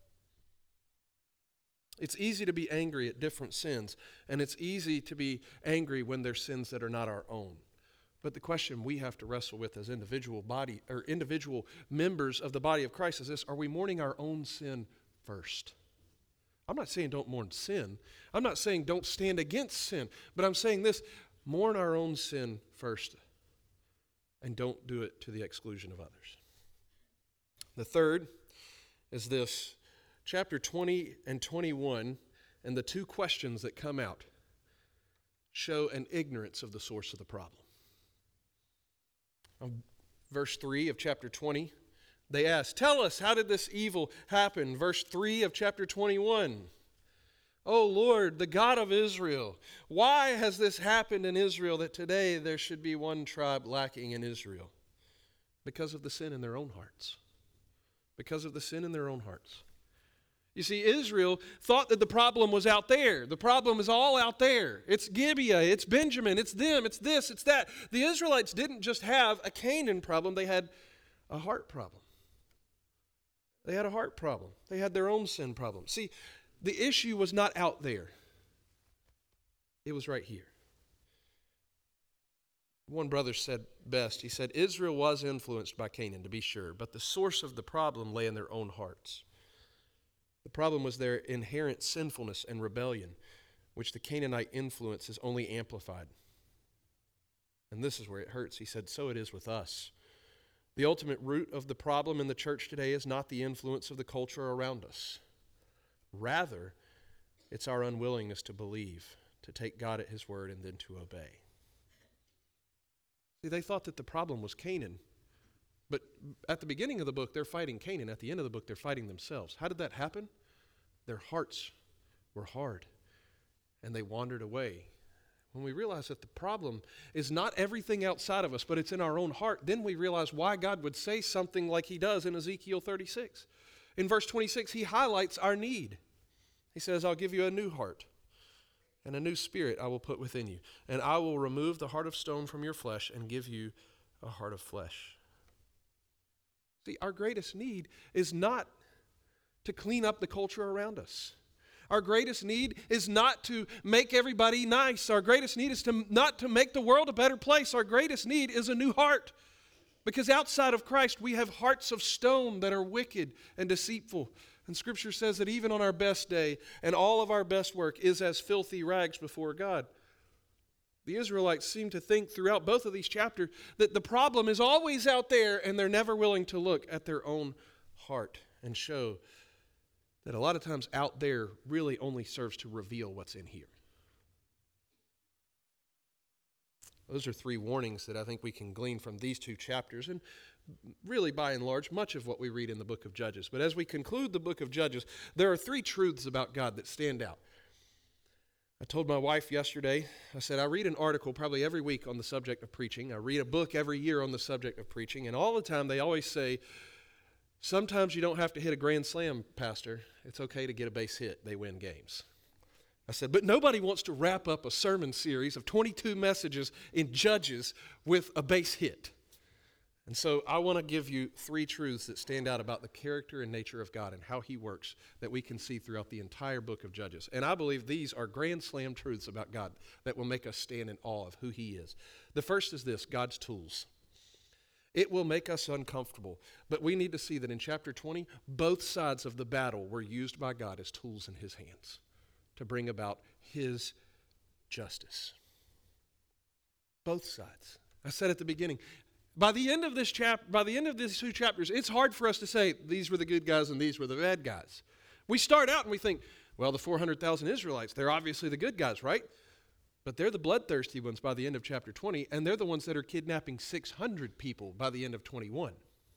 It's easy to be angry at different sins, and it's easy to be angry when there's sins that are not our own. But the question we have to wrestle with as individual body or individual members of the body of Christ is this: are we mourning our own sin first? I'm not saying don't mourn sin. I'm not saying don't stand against sin, but I'm saying this: mourn our own sin first. And don't do it to the exclusion of others. The third is this. Chapter twenty and twenty-one and the two questions that come out show an ignorance of the source of the problem. Um, verse three of chapter twenty, they ask, tell us, how did this evil happen? Verse three of chapter twenty-one, O Lord, the God of Israel, why has this happened in Israel that today there should be one tribe lacking in Israel? Because of the sin in their own hearts. Because of the sin in their own hearts. You see, Israel thought that the problem was out there. The problem is all out there. It's Gibeah, it's Benjamin, it's them, it's this, it's that. The Israelites didn't just have a Canaan problem, they had a heart problem. They had a heart problem. They had their own sin problem. See, the issue was not out there. It was right here. One brother said best. He said, Israel was influenced by Canaan, to be sure, but the source of the problem lay in their own hearts. The problem was their inherent sinfulness and rebellion, which the Canaanite influence is only amplified. And this is where it hurts. He said, so it is with us. The ultimate root of the problem in the church today is not the influence of the culture around us. Rather, it's our unwillingness to believe, to take God at His word, and then to obey. See, they thought that the problem was Canaan. But at the beginning of the book, they're fighting Canaan. At the end of the book, they're fighting themselves. How did that happen? Their hearts were hard, and they wandered away. When we realize that the problem is not everything outside of us, but it's in our own heart, then we realize why God would say something like He does in Ezekiel thirty-six. In verse twenty-six, He highlights our need. He says, I'll give you a new heart, and a new spirit I will put within you, and I will remove the heart of stone from your flesh and give you a heart of flesh. See, our greatest need is not to clean up the culture around us. Our greatest need is not to make everybody nice. Our greatest need is to not to make the world a better place. Our greatest need is a new heart. Because outside of Christ, we have hearts of stone that are wicked and deceitful. And Scripture says that even on our best day, and all of our best work is as filthy rags before God. The Israelites seem to think throughout both of these chapters that the problem is always out there, and they're never willing to look at their own heart and show that a lot of times out there really only serves to reveal what's in here. Those are three warnings that I think we can glean from these two chapters, and really, by and large, much of what we read in the book of Judges. But as we conclude the book of Judges, there are three truths about God that stand out. I told my wife yesterday, I said, I read an article probably every week on the subject of preaching. I read a book every year on the subject of preaching, and all the time they always say, sometimes you don't have to hit a grand slam, Pastor. It's okay to get a base hit. They win games. I said, but nobody wants to wrap up a sermon series of twenty-two messages in Judges with a base hit. And so I want to give you three truths that stand out about the character and nature of God and how he works that we can see throughout the entire book of Judges. And I believe these are grand slam truths about God that will make us stand in awe of who he is. The first is this: God's tools. It will make us uncomfortable, but we need to see that in chapter twenty, both sides of the battle were used by God as tools in his hands to bring about his justice. Both sides. I said at the beginning, by the end of this chap, by the end of these two chapters, it's hard for us to say these were the good guys and these were the bad guys. We start out and we think, well, the four hundred thousand Israelites, they're obviously the good guys, right? But they're the bloodthirsty ones by the end of chapter twenty, and they're the ones that are kidnapping six hundred people by the end of twenty-one.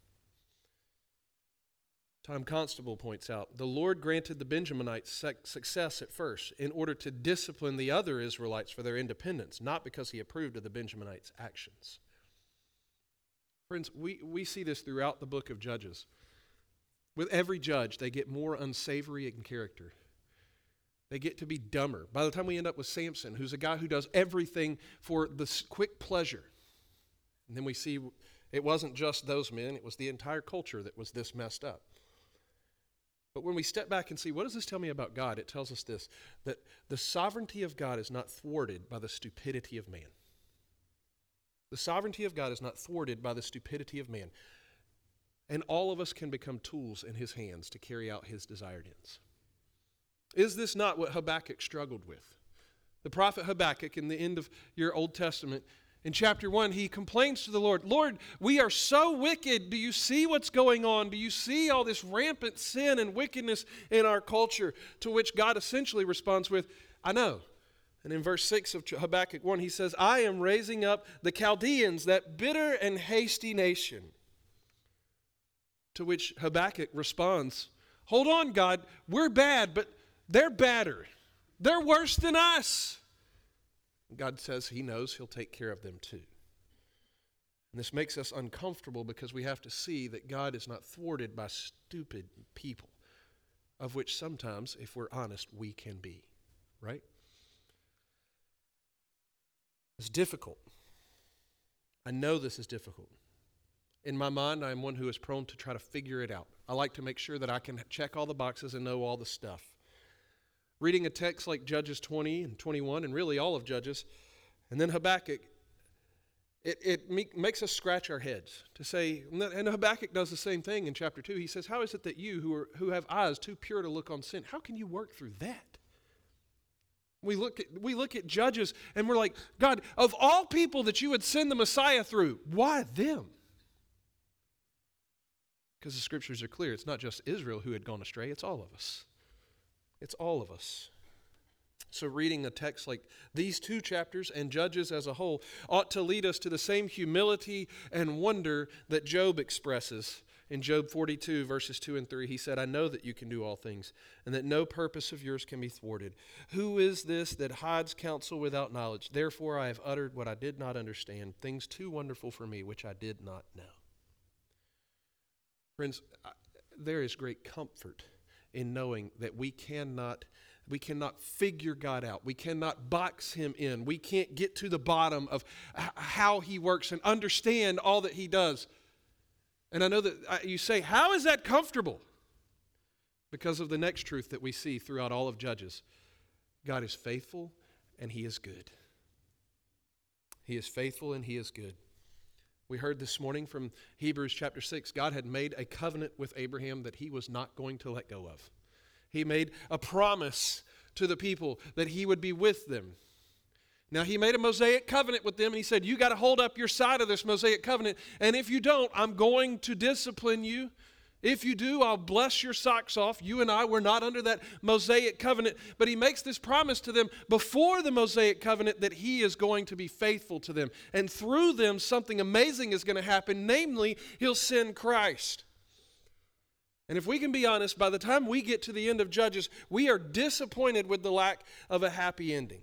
Tom Constable points out, the Lord granted the Benjaminites success at first in order to discipline the other Israelites for their independence, not because he approved of the Benjaminites' actions. Friends, we, we see this throughout the book of Judges. With every judge, they get more unsavory in character. They get to be dumber. By the time we end up with Samson, who's a guy who does everything for the quick pleasure. And then we see it wasn't just those men, it was the entire culture that was this messed up. But when we step back and see, what does this tell me about God? It tells us this, that the sovereignty of God is not thwarted by the stupidity of man. The sovereignty of God is not thwarted by the stupidity of man. And all of us can become tools in his hands to carry out his desired ends. Is this not what Habakkuk struggled with? The prophet Habakkuk, in the end of your Old Testament, in chapter one, he complains to the Lord, Lord, we are so wicked. Do you see what's going on? Do you see all this rampant sin and wickedness in our culture? To which God essentially responds with, I know. And in verse six of Habakkuk one, he says, I am raising up the Chaldeans, that bitter and hasty nation. To which Habakkuk responds, hold on, God, we're bad, but they're badder. They're worse than us. God says he knows he'll take care of them too. And this makes us uncomfortable because we have to see that God is not thwarted by stupid people, of which sometimes, if we're honest, we can be, right? It's difficult. I know this is difficult. In my mind, I am one who is prone to try to figure it out. I like to make sure that I can check all the boxes and know all the stuff. Reading a text like Judges twenty and twenty-one, and really all of Judges, and then Habakkuk, it, it make, makes us scratch our heads to say, and Habakkuk does the same thing in chapter two. He says, how is it that you who, are, who have eyes too pure to look on sin, how can you work through that? We look at, we look at Judges and we're like, God, of all people that you would send the Messiah through, why them? Because the scriptures are clear. It's not just Israel who had gone astray, it's all of us. It's all of us. So reading a text like these two chapters and Judges as a whole ought to lead us to the same humility and wonder that Job expresses. In Job forty-two, verses two and three, he said, I know that you can do all things, and that no purpose of yours can be thwarted. Who is this that hides counsel without knowledge? Therefore I have uttered what I did not understand, things too wonderful for me, which I did not know. Friends, there is great comfort in knowing that we cannot we cannot figure God out. We cannot box him in. We can't get to the bottom of how he works and understand all that he does. And I know that you say, how is that comfortable? Because of the next truth that we see throughout all of Judges. God is faithful and He is good. He is faithful and He is good. We heard this morning from Hebrews chapter six, God had made a covenant with Abraham that He was not going to let go of. He made a promise to the people that He would be with them. Now, He made a Mosaic covenant with them, and He said, you got to hold up your side of this Mosaic covenant, and if you don't, I'm going to discipline you. If you do, I'll bless your socks off. You and I were not under that Mosaic covenant, but He makes this promise to them before the Mosaic covenant that He is going to be faithful to them. And through them, something amazing is going to happen, namely, He'll send Christ. And if we can be honest, by the time we get to the end of Judges, we are disappointed with the lack of a happy ending.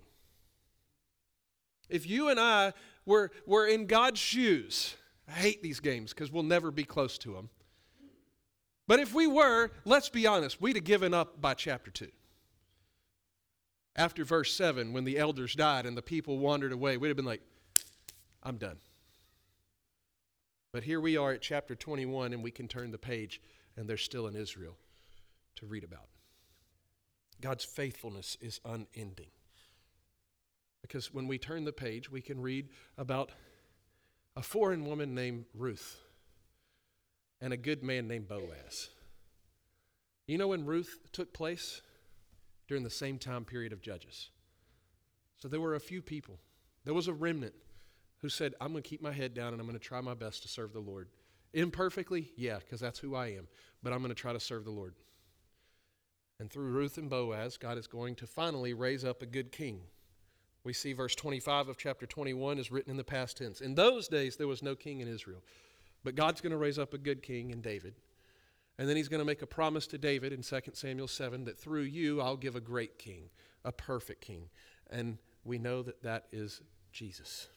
If you and I were, were in God's shoes, I hate these games because we'll never be close to them. But if we were, let's be honest, we'd have given up by chapter two. After verse seven, when the elders died and the people wandered away, we'd have been like, I'm done. But here we are at chapter twenty-one, and we can turn the page, and there's still an Israel to read about. God's faithfulness is unending. Because when we turn the page, we can read about a foreign woman named Ruth and a good man named Boaz. You know when Ruth took place? During the same time period of Judges. So there were a few people. There was a remnant who said, I'm going to keep my head down and I'm going to try my best to serve the Lord. Imperfectly? Yeah, because that's who I am. But I'm going to try to serve the Lord. And through Ruth and Boaz, God is going to finally raise up a good king. We see verse twenty-five of chapter twenty-one is written in the past tense. In those days, there was no king in Israel. But God's going to raise up a good king in David. And then He's going to make a promise to David in Second Samuel seven that through you, I'll give a great king, a perfect king. And we know that that is Jesus.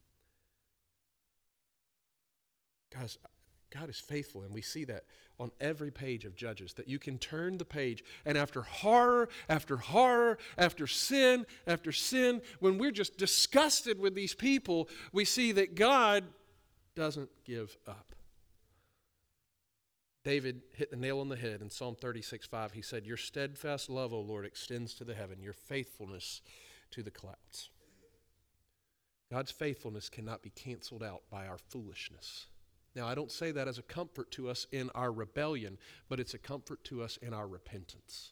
Guys, God is faithful, and we see that on every page of Judges, that you can turn the page, and after horror, after horror, after sin, after sin, when we're just disgusted with these people, we see that God doesn't give up. David hit the nail on the head in Psalm thirty-six five. He said, your steadfast love, O Lord, extends to the heaven, your faithfulness to the clouds. God's faithfulness cannot be canceled out by our foolishness. Now, I don't say that as a comfort to us in our rebellion, but it's a comfort to us in our repentance.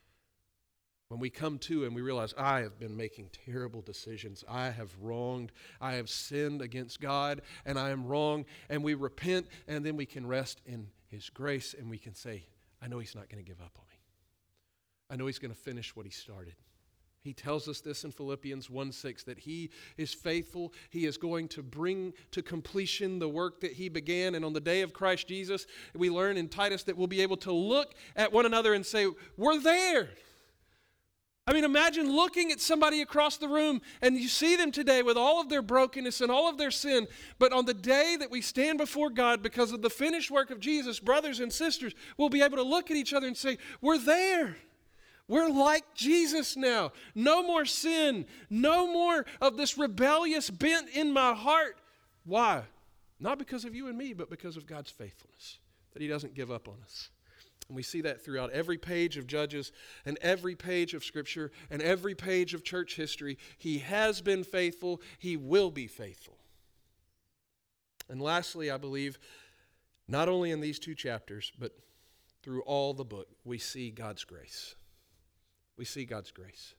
When we come to and we realize, I have been making terrible decisions. I have wronged. I have sinned against God, and I am wrong. And we repent, and then we can rest in His grace, and we can say, I know He's not going to give up on me. I know He's going to finish what He started. He tells us this in Philippians one six, that He is faithful. He is going to bring to completion the work that He began. And on the day of Christ Jesus, we learn in Titus that we'll be able to look at one another and say, we're there. I mean, imagine looking at somebody across the room and you see them today with all of their brokenness and all of their sin. But on the day that we stand before God because of the finished work of Jesus, brothers and sisters, we'll be able to look at each other and say, we're there. We're like Jesus now. No more sin. No more of this rebellious bent in my heart. Why? Not because of you and me, but because of God's faithfulness, that He doesn't give up on us. And we see that throughout every page of Judges and every page of Scripture and every page of church history. He has been faithful. He will be faithful. And lastly, I believe, not only in these two chapters, but through all the book, we see God's grace. We see God's grace.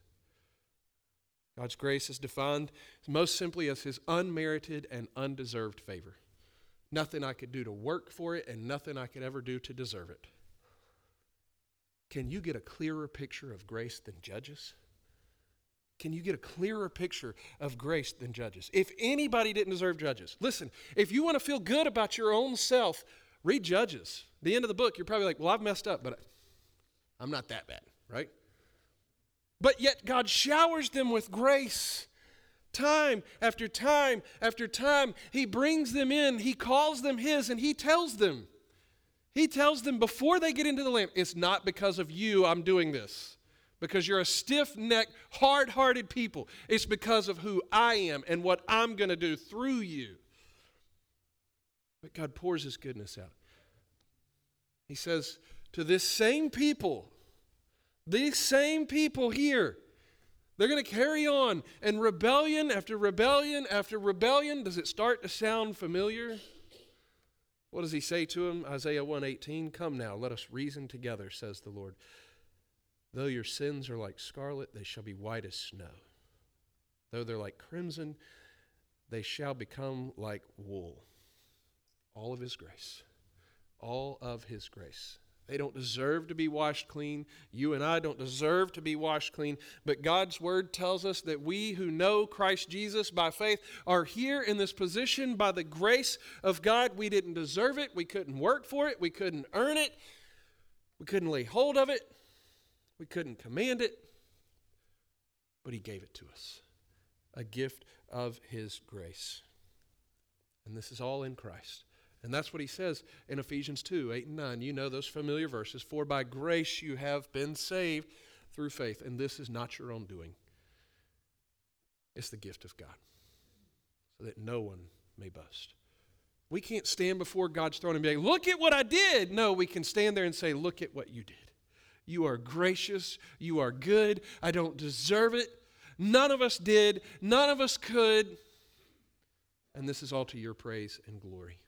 God's grace is defined most simply as His unmerited and undeserved favor. Nothing I could do to work for it, and nothing I could ever do to deserve it. Can you get a clearer picture of grace than Judges? Can you get a clearer picture of grace than Judges? If anybody didn't deserve Judges, listen, if you want to feel good about your own self, read Judges. The end of the book, you're probably like, well, I've messed up, but I'm not that bad, right? But yet God showers them with grace. Time after time after time, He brings them in, He calls them His, and He tells them. He tells them before they get into the land, it's not because of you I'm doing this. Because you're a stiff-necked, hard-hearted people. It's because of who I am and what I'm going to do through you. But God pours His goodness out. He says to this same people, these same people here. They're going to carry on, and rebellion after rebellion after rebellion. Does it start to sound familiar? What does he say to them? Isaiah one eighteen, "Come now, let us reason together, says the Lord. Though your sins are like scarlet, they shall be white as snow. Though they're like crimson, they shall become like wool." All of his grace. All of his grace. They don't deserve to be washed clean. You and I don't deserve to be washed clean. But God's word tells us that we who know Christ Jesus by faith are here in this position by the grace of God. We didn't deserve it. We couldn't work for it. We couldn't earn it. We couldn't lay hold of it. We couldn't command it. But he gave it to us. A gift of his grace. And this is all in Christ. And that's what he says in Ephesians two, eight and nine. You know those familiar verses. "For by grace you have been saved through faith. And this is not your own doing. It's the gift of God. So that no one may boast." We can't stand before God's throne and be like, "Look at what I did." No, we can stand there and say, "Look at what you did. You are gracious. You are good. I don't deserve it. None of us did. None of us could. And this is all to your praise and glory."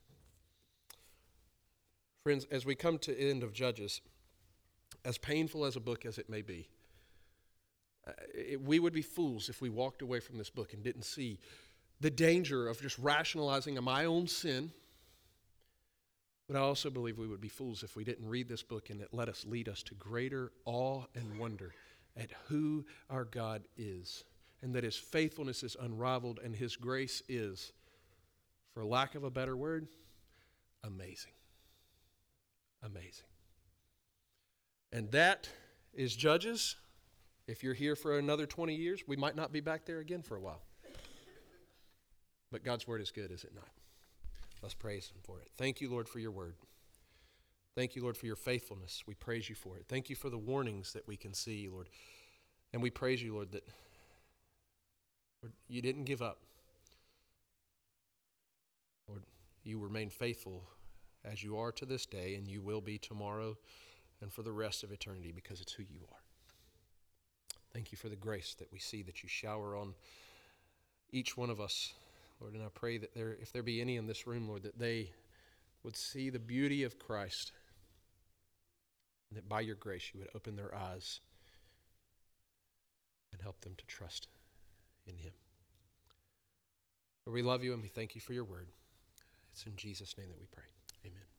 Friends, as we come to the end of Judges, as painful as a book as it may be, uh, it, we would be fools if we walked away from this book and didn't see the danger of just rationalizing my own sin. But I also believe we would be fools if we didn't read this book and it let us lead us to greater awe and wonder at who our God is, and that his faithfulness is unrivaled and his grace is, for lack of a better word, amazing. Amazing. And that is Judges. If you're here for another twenty years, we might not be back there again for a while. But God's word is good, is it not? Let's praise him for it. Thank you, Lord, for your word. Thank you, Lord, for your faithfulness. We praise you for it. Thank you for the warnings that we can see, Lord. And we praise you, Lord, that Lord, you didn't give up. Lord, you remain faithful as you are to this day, and you will be tomorrow and for the rest of eternity, because it's who you are. Thank you for the grace that we see that you shower on each one of us, Lord. And I pray that there, if there be any in this room, Lord, that they would see the beauty of Christ, and that by your grace you would open their eyes and help them to trust in him. Lord, we love you and we thank you for your word. It's in Jesus' name that we pray. Amen.